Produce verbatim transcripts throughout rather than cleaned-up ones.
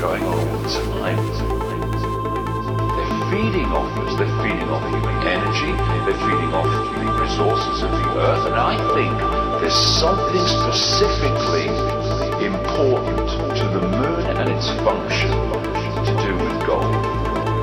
going on all the time. They're feeding off us, they're feeding off human energy, they're feeding off the resources of the earth, and I think there's something specifically important to the moon and its function to do with gold.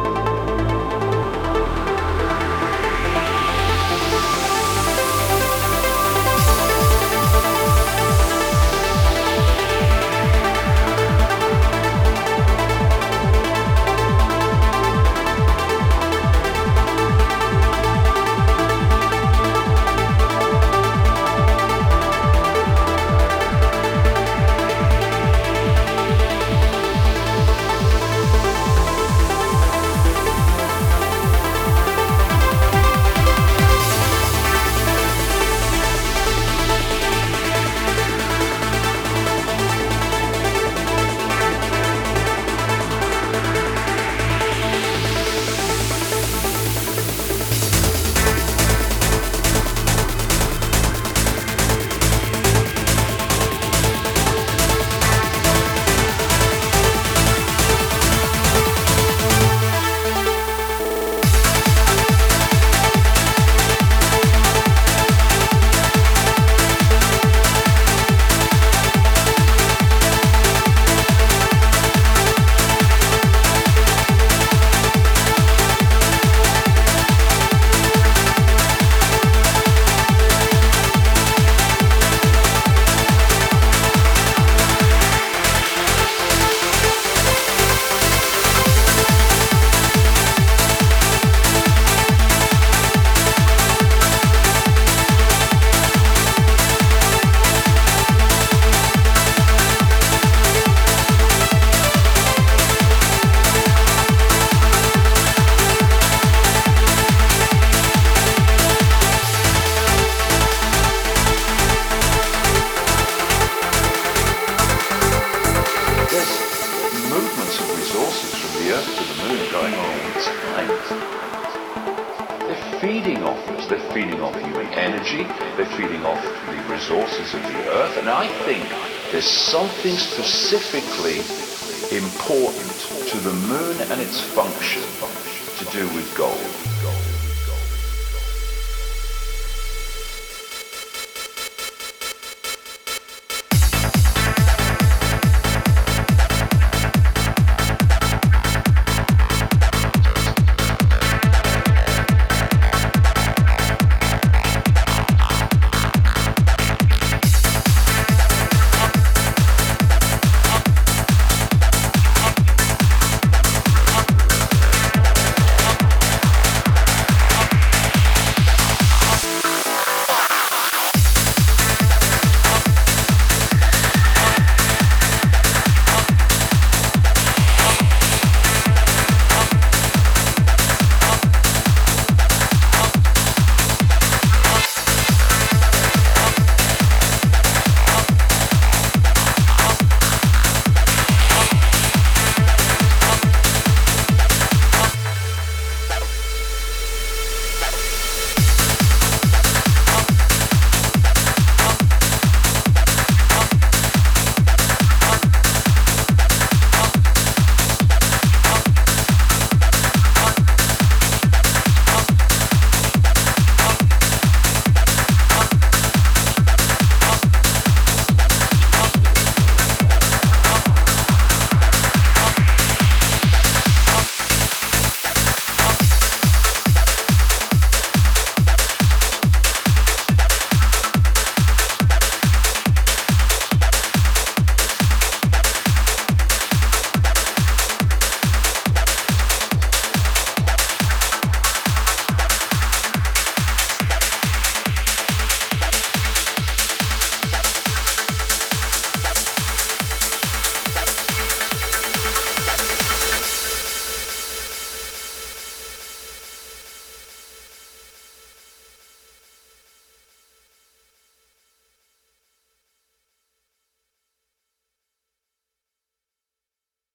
Going on all the time. They're feeding off us, they're feeding off human energy, they're feeding off the resources of the earth, and I think there's something specifically important to the moon and its function to do with gold.